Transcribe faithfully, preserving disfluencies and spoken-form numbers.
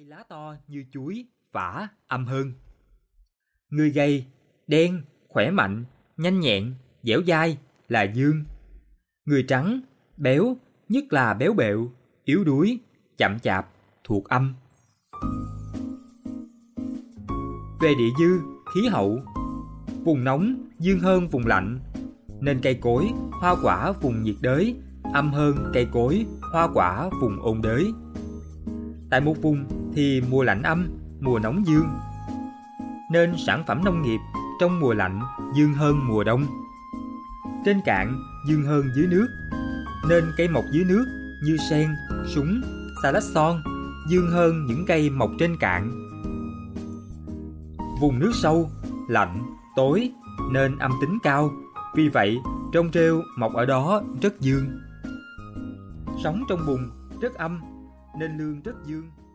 lá to như chuối, vả, âm hơn. Người gầy, đen, khỏe mạnh, nhanh nhẹn, dẻo dai là dương. Người trắng, béo, nhất là béo bẹo, yếu đuối, chậm chạp, thuộc âm. Về địa dư, khí hậu, vùng nóng dương hơn vùng lạnh, nên cây cối, hoa quả vùng nhiệt đới âm hơn cây cối, hoa quả vùng ôn đới. Tại một vùng thì mùa lạnh âm, mùa nóng dương, nên sản phẩm nông nghiệp trong mùa lạnh dương hơn mùa đông. Trên cạn dương hơn dưới nước, nên cây mọc dưới nước như sen, súng, xà lách son dương hơn những cây mọc trên cạn. Vùng nước sâu, lạnh, tối nên âm tính cao, vì vậy rong rêu mọc ở đó rất dương. Sống trong bùn rất âm nên lương rất dương.